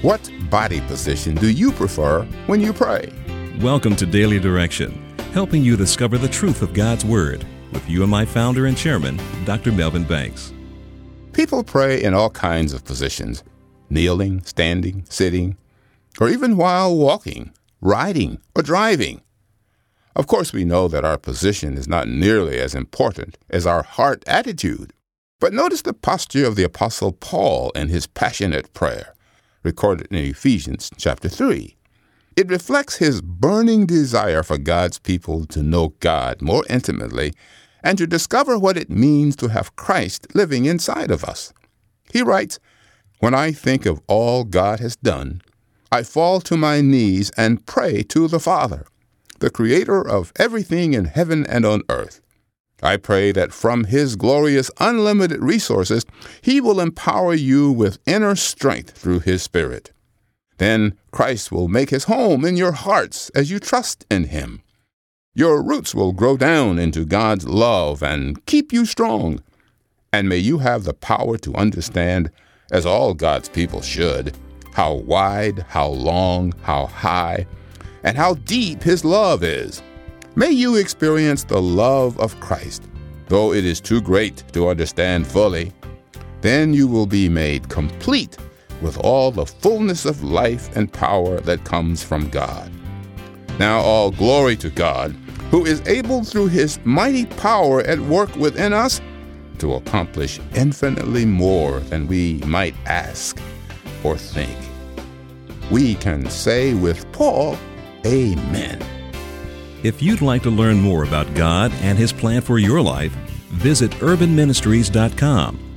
What body position do you prefer when you pray? Welcome to Daily Direction, helping you discover the truth of God's Word with you and my founder and chairman, Dr. Melvin Banks. People pray in all kinds of positions, kneeling, standing, sitting, or even while walking, riding, or driving. Of course, we know that our position is not nearly as important as our heart attitude. But notice the posture of the Apostle Paul in his passionate prayer, recorded in Ephesians chapter 3. It reflects his burning desire for God's people to know God more intimately and to discover what it means to have Christ living inside of us. He writes, "When I think of all God has done, I fall to my knees and pray to the Father, the Creator of everything in heaven and on earth. I pray that from His glorious, unlimited resources, He will empower you with inner strength through His Spirit. Then Christ will make His home in your hearts as you trust in Him. Your roots will grow down into God's love and keep you strong. And may you have the power to understand, as all God's people should, how wide, how long, how high, and how deep His love is. May you experience the love of Christ, though it is too great to understand fully. Then you will be made complete with all the fullness of life and power that comes from God. Now all glory to God, who is able through His mighty power at work within us to accomplish infinitely more than we might ask or think." We can say with Paul, Amen. If you'd like to learn more about God and His plan for your life, visit urbanministries.com